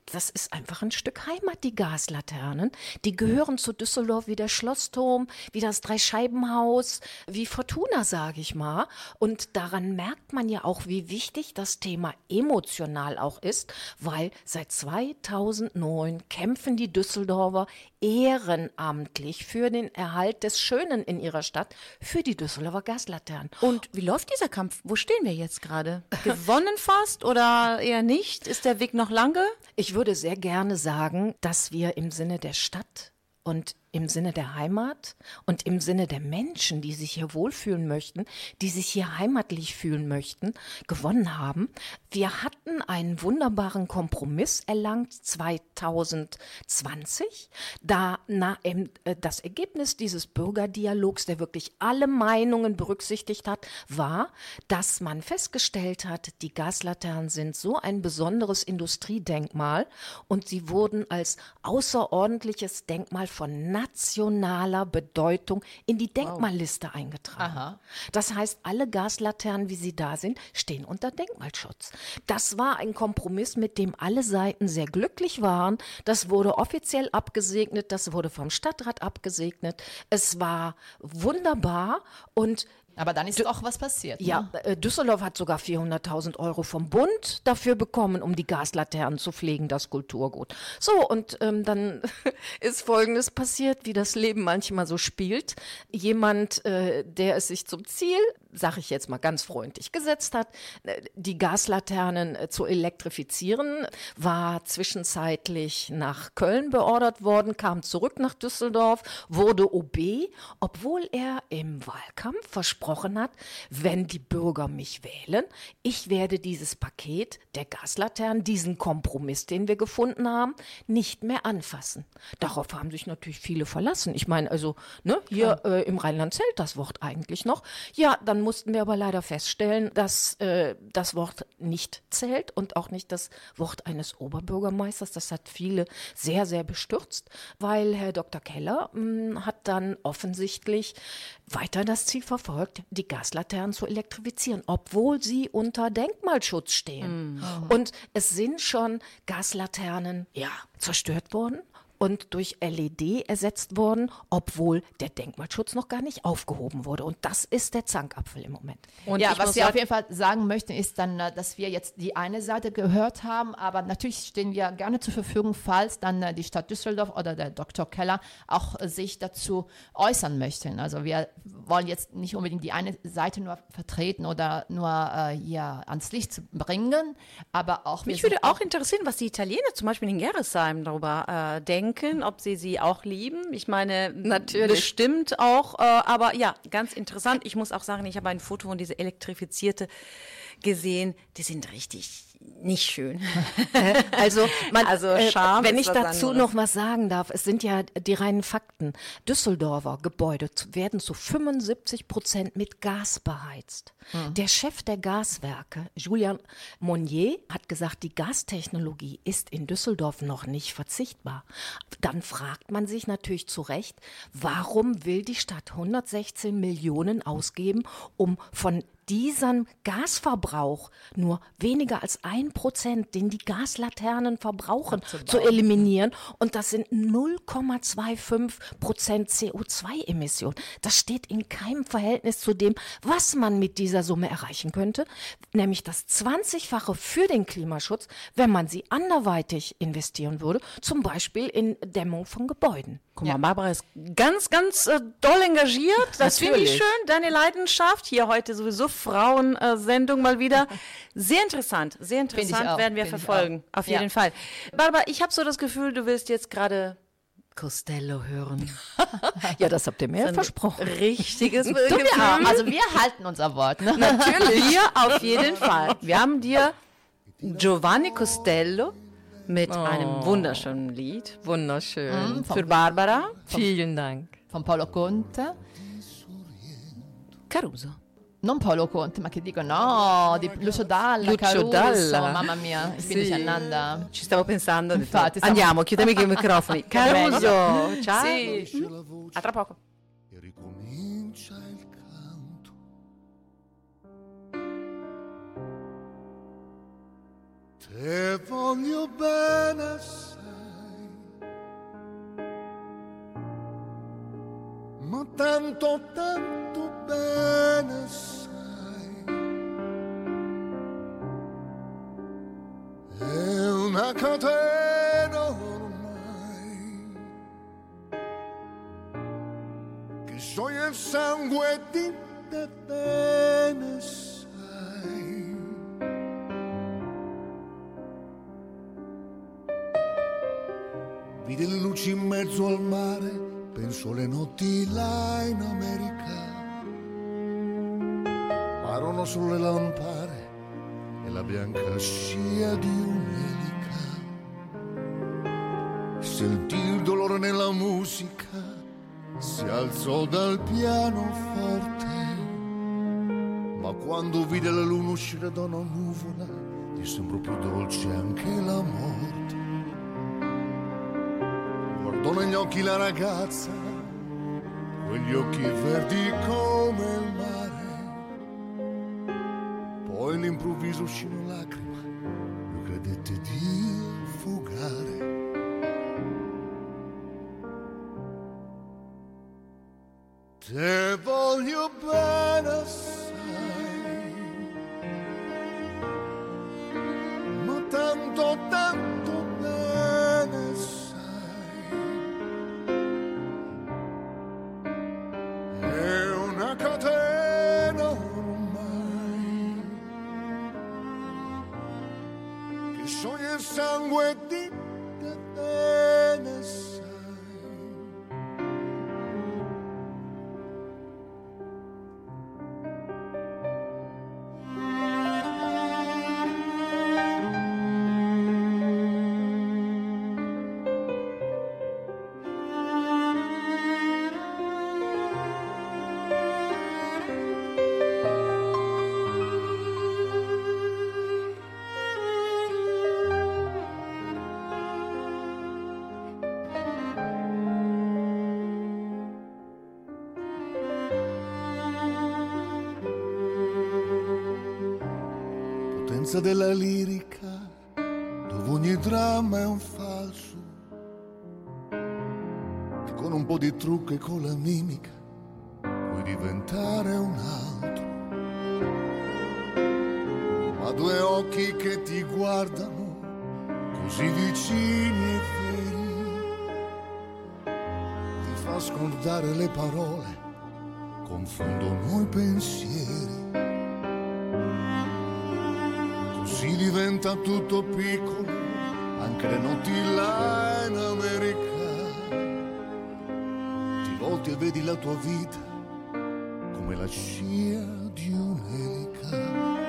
das ist einfach ein Stück Heimat, die Gaslaternen. Die gehören zu Düsseldorf wie der Schlossturm, wie das Dreischeibenhaus, wie Fortuna, sage ich mal. Und daran merkt man ja auch, wie wichtig das Thema emotional auch ist, weil seit 2009 kämpfen die Düsseldorfer ehrenamtlich für den Erhalt des Schönen in ihrer Stadt, für die Düsseldorfer Gaslaternen. Und wie läuft dieser Kampf? Wo stehen wir jetzt gerade? Gewonnen fast oder eher nicht? Ist der Weg noch lange? Ich würde sehr gerne sagen, dass wir im Sinne der Stadt und im Sinne der Heimat und im Sinne der Menschen, die sich hier wohlfühlen möchten, die sich hier heimatlich fühlen möchten, gewonnen haben. Wir hatten einen wunderbaren Kompromiss erlangt 2020, da das Ergebnis dieses Bürgerdialogs, der wirklich alle Meinungen berücksichtigt hat, war, dass man festgestellt hat, die Gaslaternen sind so ein besonderes Industriedenkmal und sie wurden als außerordentliches Denkmal von nationaler Bedeutung in die Denkmalliste eingetragen. Aha. Das heißt, alle Gaslaternen, wie sie da sind, stehen unter Denkmalschutz. Das war ein Kompromiss, mit dem alle Seiten sehr glücklich waren. Das wurde offiziell abgesegnet, das wurde vom Stadtrat abgesegnet. Es war wunderbar und Aber dann ist auch was passiert. ja, Düsseldorf hat sogar 400.000 Euro vom Bund dafür bekommen, um die Gaslaternen zu pflegen, das Kulturgut. So, und dann ist Folgendes passiert, wie das Leben manchmal so spielt. Jemand, der es sich zum Ziel, sage ich jetzt mal ganz freundlich, gesetzt hat, die Gaslaternen zu elektrifizieren, war zwischenzeitlich nach Köln beordert worden, kam zurück nach Düsseldorf, wurde OB, obwohl er im Wahlkampf versprochen hat, wenn die Bürger mich wählen, ich werde dieses Paket der Gaslaternen, diesen Kompromiss, den wir gefunden haben, nicht mehr anfassen. Darauf haben sich natürlich viele verlassen. Ich meine, also hier im Rheinland zählt das Wort eigentlich noch. Ja, dann mussten wir aber leider feststellen, dass das Wort nicht zählt und auch nicht das Wort eines Oberbürgermeisters. Das hat viele sehr, sehr bestürzt, weil Herr Dr. Keller hat dann offensichtlich weiter das Ziel verfolgt, die Gaslaternen zu elektrifizieren, obwohl sie unter Denkmalschutz stehen. Und es sind schon Gaslaternen, zerstört worden und durch LED ersetzt worden, obwohl der Denkmalschutz noch gar nicht aufgehoben wurde. Und das ist der Zankapfel im Moment. Und ja, ich was muss wir sagen- auf jeden Fall sagen möchten, ist dann, dass wir jetzt die eine Seite gehört haben, aber natürlich stehen wir gerne zur Verfügung, falls dann die Stadt Düsseldorf oder der Dr. Keller auch sich dazu äußern möchten. Also wir wollen jetzt nicht unbedingt die eine Seite nur vertreten oder nur hier ans Licht bringen, aber auch Mich würde auch interessieren, was die Italiener zum Beispiel in Gerresheim darüber denken, ob sie auch lieben. Ich meine, Natürlich. bestimmt auch, aber ja, ganz interessant. Ich muss auch sagen, ich habe ein Foto von dieser elektrifizierte gesehen. Die sind richtig nicht schön. Also, Charme wenn ist ich was dazu anderes. noch was sagen darf, es sind ja die reinen Fakten. Düsseldorfer Gebäude werden zu 75% mit Gas beheizt. Der Chef der Gaswerke, Julian Monnier, hat gesagt, die Gastechnologie ist in Düsseldorf noch nicht verzichtbar. Dann fragt man sich natürlich zu Recht, warum will die Stadt 116 Millionen ausgeben, um von diesem Gasverbrauch nur weniger als 1%, den die Gaslaternen verbrauchen, zu eliminieren. Und das sind 0,25% CO2-Emissionen. Das steht in keinem Verhältnis zu dem, was man mit dieser Summe erreichen könnte, nämlich das 20-fache für den Klimaschutz, wenn man sie anderweitig investieren würde, zum Beispiel in Dämmung von Gebäuden. Guck mal, Barbara ist ganz, ganz doll engagiert. Das finde ich Natürlich. schön, deine Leidenschaft. Hier heute sowieso Frauensendung mal wieder. Sehr interessant, Finde ich auch, werden wir finde ich verfolgen. auch. Auf jeden Ja. Fall. Barbara, ich habe so das Gefühl, du willst jetzt gerade Costello hören. Ja, das habt ihr mir versprochen. Richtiges Du, wir auch. Also wir halten unser Wort. Ne? Natürlich. Wir auf jeden Fall. Wir haben dir Giovanni Costello mit einem wunderschönen Lied Wunderschön. für Barbara Vielen Dank. Von Paolo Conte. Caruso. Non Paolo Conte, ma che dico, no, di Lucio Dalla, Lucio Caruso, Dalla. mamma mia, ich bin Sì. durcheinander. Ci stavo pensando. ho detto, Infatti, stiamo- andiamo, chiudiamo i microfoni. Caruso, ciao. Sì. la voce A tra poco. e ricomincia il canto. Te voglio bene assai, ma tanto, tanto bene assai. È una catena ormai, che scioglie il sangue di te bene assai. Vide le luci in mezzo al mare, penso alle notti là in America. Ma erano solo le lampare e la bianca scia di un'elica. Sentì il dolore nella musica, si alzò dal pianoforte. Ma quando vide la luna uscire da una nuvola, gli sembrò più dolce anche la morte. Guardò negli occhi la ragazza, quegli occhi verdi come il mare. Poi all'improvviso uscì una lacrima, lui credette di affogare. Te voglio bene assai, ma tanto, tanto bene assai. È una catena ormai, che scioglie il sangue di te bene assai. Della lirica, dove ogni dramma è un falso, che con un po' di trucco e con la mimica puoi diventare un altro. Ma due occhi che ti guardano così vicini e veri, ti fa scordare le parole, confondono i pensieri. Si diventa tutto piccolo, anche le notti là in America. Ti volti e vedi la tua vita come la scia di un'elica.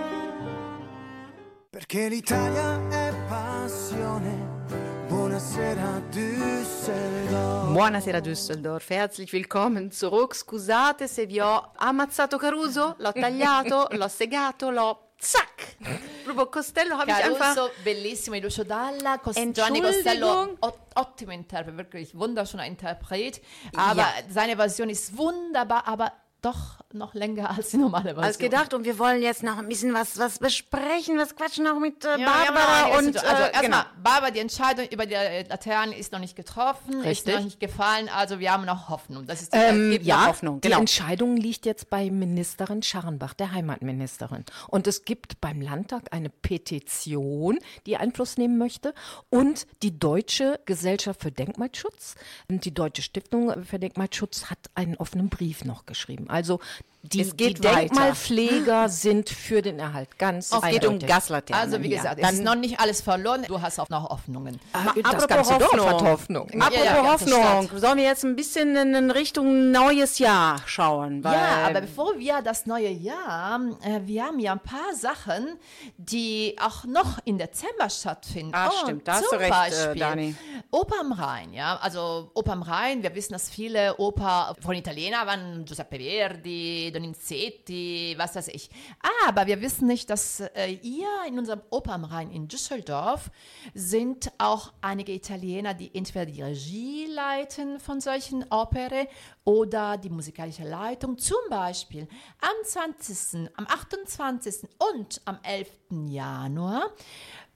Perché l'Italia è passione. Buonasera Düsseldorf. Buonasera Düsseldorf, herzlich willkommen zurück. Scusate se vi ho ammazzato Caruso, l'ho tagliato, l'ho segato, l'ho... Zack! Proprio Costello habe ich einfach... Caruso, bellissimo, Lucio Dalla, Gianni Costello, ottimo Interpret, wirklich wunderschöner Interpret, aber seine Version ist wunderbar, aber doch noch länger als die normale Version. Als gedacht, und wir wollen jetzt noch ein bisschen was besprechen, was quatschen auch mit Barbara und... Also erstmal, Barbara, die Entscheidung über die Laterne ist noch nicht getroffen, Richtig. Ist noch nicht gefallen, also wir haben noch Hoffnung. Das ist Hoffnung. genau. Die Entscheidung liegt jetzt bei Ministerin Scharrenbach, der Heimatministerin. Und es gibt beim Landtag eine Petition, die Einfluss nehmen möchte. Und die Deutsche Gesellschaft für Denkmalschutz, die Deutsche Stiftung für Denkmalschutz hat einen offenen Brief noch geschrieben. Also die Denkmalpfleger sind für den Erhalt ganz Es geht um eindeutig. Gaslaternen. Also wie gesagt, es ist noch nicht alles verloren, du hast auch noch Hoffnungen. Das ganze Dorf hat Hoffnung. Apropos ganze Hoffnung, Stadt. sollen wir jetzt ein bisschen in Richtung neues Jahr schauen? Weil Ja, aber bevor wir das neue Jahr, wir haben ja ein paar Sachen, die auch noch im Dezember stattfinden. Ah, stimmt, da hast du zum recht, Beispiel Dani. Oper am Rhein, ja, also Oper am Rhein, wir wissen, dass viele Oper von Italiener waren, Giuseppe Verdi, Donizetti, was weiß ich. Aber wir wissen nicht, dass hier in unserem Oper am Rhein in Düsseldorf sind auch einige Italiener, die entweder die Regie leiten von solchen Opern oder die musikalische Leitung. Zum Beispiel am 20., am 28. und am 11. Januar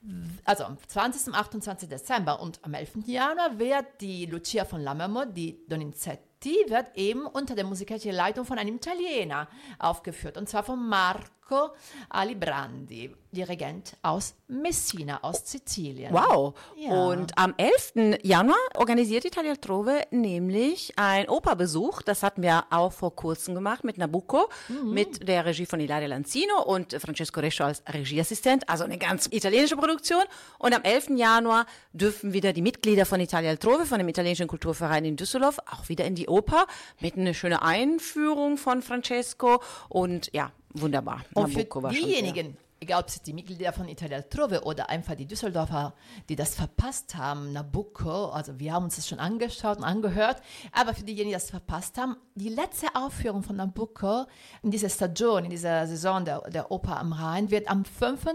also am 20. und 28. Dezember und am 11. Januar wird die Lucia von Lammermoor, die Donizetti, wird eben unter der musikalischen Leitung von einem Italiener aufgeführt, und zwar von Marco Alibrandi, Dirigent aus Messina, aus Sizilien. Wow. Ja. Und am 11. Januar organisiert Italia Altrove nämlich ein Operbesuch. Das hatten wir auch vor kurzem gemacht mit Nabucco, mit der Regie von Ilaria Lanzino und Francesco Rescio als Regieassistent. Also eine ganz italienische Produktion. Und am 11. Januar dürfen wieder die Mitglieder von Italia Altrove, von dem italienischen Kulturverein in Düsseldorf, auch wieder in die Oper mit einer schönen Einführung von Francesco. Und ja, wunderbar. Und für Nabucco war schon diejenigen, egal ob es die Mitglieder von Italia Altrove oder einfach die Düsseldorfer, die das verpasst haben, Nabucco, also wir haben uns das schon angeschaut und angehört, aber für diejenigen, die das verpasst haben, die letzte Aufführung von Nabucco in dieser Stagione, in dieser Saison der Oper am Rhein, wird am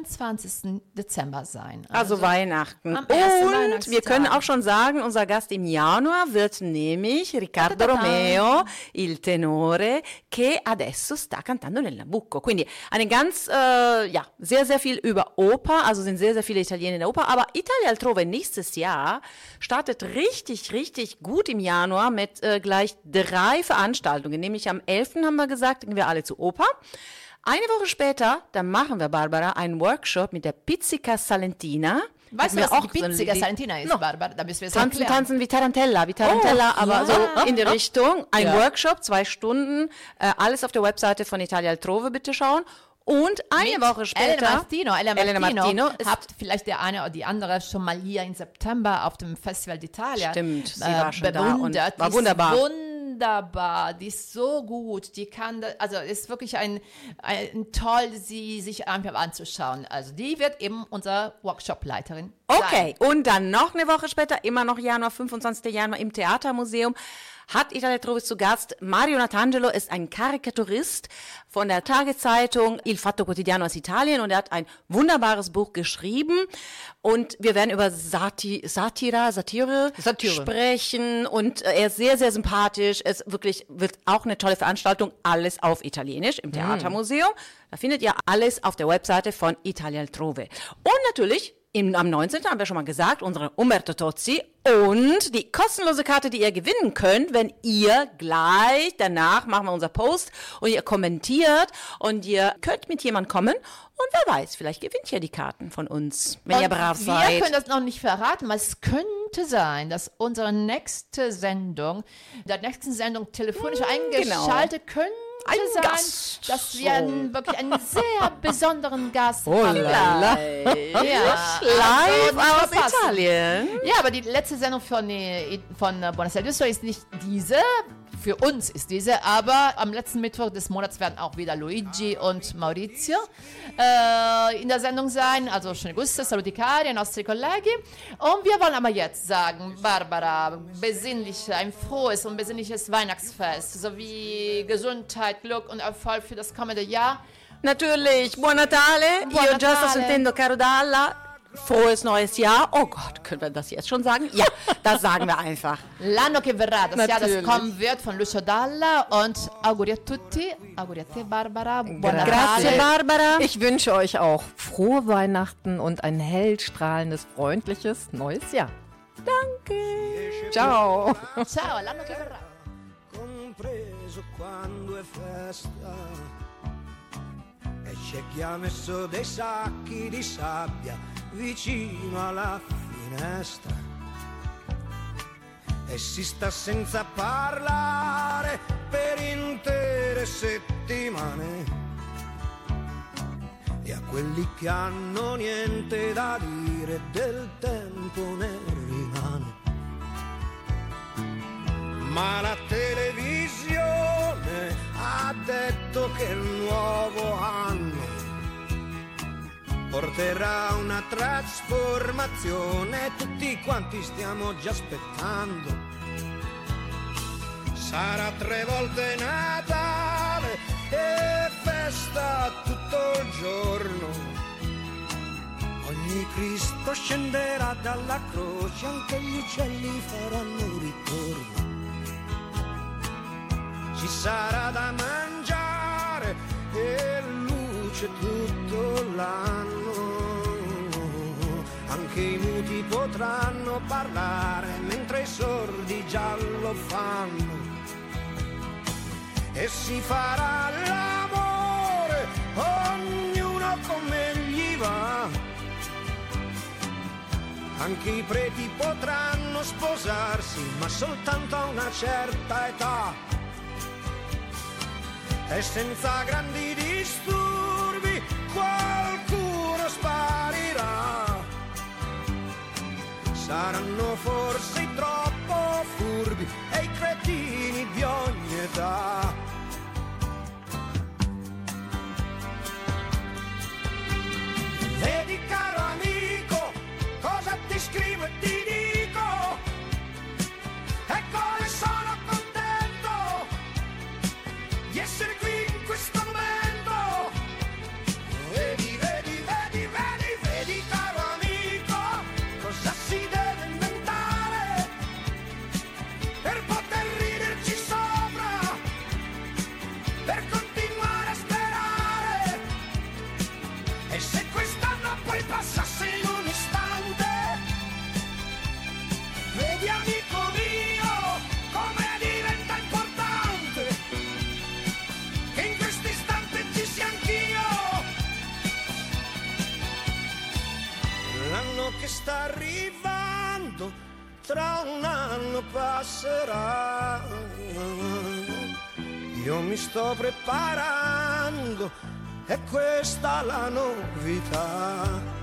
25. Dezember sein. Also Weihnachten. am ersten Und Weihnachtstag. wir können auch schon sagen, unser Gast im Januar wird nämlich Riccardo Romeo, il tenore, che adesso sta cantando nel Nabucco. Quindi eine ganz, sehr, sehr viel über Oper, also sind sehr, sehr viele Italiener in der Oper, aber Italia Altrove nächstes Jahr startet richtig, richtig gut im Januar mit gleich 3 Veranstaltungen, nämlich am 11. haben wir gesagt, gehen wir alle zur Oper. Eine Woche später, dann machen wir, Barbara, einen Workshop mit der Pizzica Salentina. Weißt du, Hatten wir was auch die so ein Pizzica Lied- Salentina ist, No. Barbara? Da müssen wir es erklären. Tanzen wie Tarantella, aber so in die Richtung. Ein Ja. Workshop, 2 Stunden, alles auf der Webseite von Italia Altrove bitte schauen. Und eine Woche später, Elena Martino ist- habt vielleicht der eine oder die andere schon mal hier im September auf dem Festival d'Italia Stimmt, sie war schon da und bewundert. war Die ist wunderbar. Wunderbar, die ist so gut, die kann, also ist wirklich ein toll, sie sich einfach anzuschauen. Also die wird eben unsere Workshop-Leiterin okay, und dann noch eine Woche später, immer noch Januar, 25. Januar im Theatermuseum, hat Italia Altrove zu Gast. Mario Natangelo ist ein Karikaturist von der Tageszeitung Il Fatto Quotidiano aus Italien und er hat ein wunderbares Buch geschrieben und wir werden über Satire sprechen und er ist sehr, sehr sympathisch. Es wird auch eine tolle Veranstaltung, alles auf Italienisch im Theatermuseum. Da findet ihr alles auf der Webseite von Italia Altrove. Und natürlich am 19. haben wir schon mal gesagt, unsere Umberto Tozzi und die kostenlose Karte, die ihr gewinnen könnt, wenn ihr gleich danach machen wir unser Post und ihr kommentiert und ihr könnt mit jemandem kommen und wer weiß, vielleicht gewinnt ihr die Karten von uns, wenn ihr brav Wir seid. können das noch nicht verraten, weil es könnte sein, dass unsere nächste Sendung, telefonisch eingeschaltet könnte Ein sein, Gast. dass wir wirklich einen sehr besonderen Gast Oh haben. la la. Ja, Live nicht aus verpassen. Italien. Ja, aber die letzte Sendung von Buonasera Düsseldorf ist nicht diese. Für uns ist diese, aber am letzten Mittwoch des Monats werden auch wieder Luigi und Maurizio in der Sendung sein. Also schöne Grüße, saluti cari ai nostri colleghi. Und wir wollen aber jetzt sagen, Barbara, ein frohes und besinnliches Weihnachtsfest sowie Gesundheit, Glück und Erfolg für das kommende Jahr. Natürlich, Buon Natale. Buon Io già sto Natale. sentendo Caro Dalla. Frohes neues Jahr. Oh Gott, können wir das jetzt schon sagen? Ja, das sagen wir einfach. L'anno che verrà, das Jahr, das Natürlich. kommen wird, von Lucio Dalla und auguri a tutti, auguri a te Barbara, buon Grazie, Natale. Barbara. Ich wünsche euch auch frohe Weihnachten und ein hell strahlendes, freundliches neues Jahr. Danke. Ciao. Ciao, l'anno che verrà. Compreso quando è festa e c'è chi ha messo dei sacchi di sabbia vicino alla finestra e si sta senza parlare per intere settimane e a quelli che hanno niente da dire del tempo ne rimane. Ma la televisione ha detto che il nuovo anno porterà una trasformazione, tutti quanti stiamo già aspettando. Sarà 3 volte Natale e festa tutto il giorno. Ogni Cristo scenderà dalla croce, anche gli uccelli faranno ritorno. Ci sarà da mangiare e luce tutto l'anno. anche i muti potranno parlare mentre i sordi già lo fanno. E si farà l'amore, ognuno come gli va. Anche i preti potranno sposarsi, ma soltanto a una certa età. E senza grandi disturbi qualcuno sparirà. Saranno forse i troppo furbi e i cretini di ogni età. Vedi caro amico, cosa ti scrivo e ti dico, e come sono contento di essere qui in questo momento. Vedi, vedi, vedi, vedi, vedi caro amico, cosa si deve inventare per poter riderci sopra, per continuare a sperare. E se quest'anno poi passasse in un istante, vedi amico mio come diventa importante che in questo istante ci sia anch'io. L'anno che sta arrivando tra un anno passerà. Io mi sto preparando, è questa la novità.